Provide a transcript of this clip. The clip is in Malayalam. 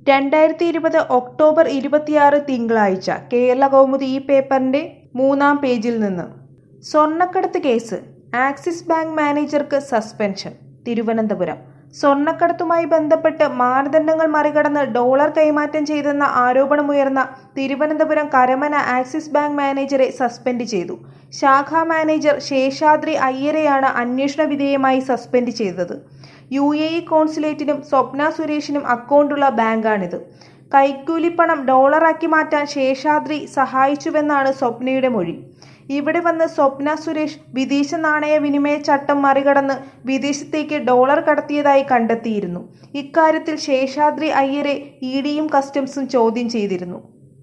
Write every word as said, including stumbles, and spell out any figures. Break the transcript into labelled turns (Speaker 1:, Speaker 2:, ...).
Speaker 1: രണ്ടായിരത്തി ഇരുപത് ഒക്ടോബർ ഇരുപത്തിയാറ് തിങ്കളാഴ്ച കേരളകൗമുദി ഈ പേപ്പറിന്റെ മൂന്നാം പേജിൽ നിന്ന് സ്വർണ്ണക്കടത്ത് കേസ് ആക്സിസ് ബാങ്ക് മാനേജർക്ക് സസ്പെൻഷൻ. തിരുവനന്തപുരം സ്വർണ്ണക്കടത്തുമായി ബന്ധപ്പെട്ട് മാനദണ്ഡങ്ങൾ മറികടന്ന് ഡോളർ കൈമാറ്റം ചെയ്തെന്ന ആരോപണമുയർന്ന തിരുവനന്തപുരം കരമന ആക്സിസ് ബാങ്ക് മാനേജരെ സസ്പെൻഡ് ചെയ്തു. ശാഖാ മാനേജർ ശേഷാദ്രി അയ്യരെയാണ് അന്വേഷണ വിധേയമായി സസ്പെൻഡ് ചെയ്തത്. യു എ ഇ കോൺസുലേറ്റിനും സ്വപ്ന സുരേഷിനും അക്കൗണ്ടുള്ള ബാങ്കാണിത്. കൈക്കൂലിപ്പണം ഡോളറാക്കി മാറ്റാൻ ശേഷാദ്രി സഹായിച്ചുവെന്നാണ് സ്വപ്നയുടെ മൊഴി. ഇവിടെ വന്ന് സ്വപ്ന സുരേഷ് വിദേശ നാണയ വിനിമയ ചട്ടം മറികടന്ന് വിദേശത്തേക്ക് ഡോളർ കടത്തിയതായി കണ്ടെത്തിയിരുന്നു. ഇക്കാര്യത്തിൽ ശേഷാദ്രി അയ്യരെ ഇ ഡിയും കസ്റ്റംസും ചോദ്യം ചെയ്തിരുന്നു.